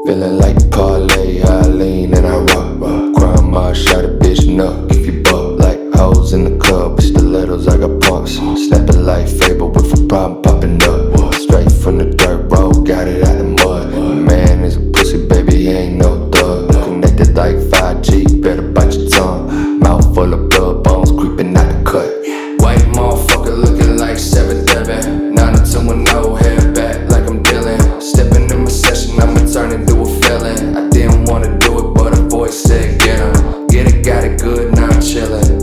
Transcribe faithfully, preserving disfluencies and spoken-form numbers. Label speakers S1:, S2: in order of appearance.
S1: Feeling like parlay, I lean and I rock. Grandma shot a bitch nuck if you buck. Like hoes in the club with stilettos, I got pumps. Snapping like Fable with a problem popping up. Straight from the dirt road, got it out the mud. Man is a pussy, baby, he ain't no thug. Connected like five G, better bite your tongue. Mouth full of blood, bones creeping out the cut. White motherfucker looking like seven eleven. Nine to one, no hair back like I'm dealing. Stepping in my session, I'ma turn into a felon. I didn't wanna do it, but a voice said get 'em. Get it, got it good, now I'm chillin'.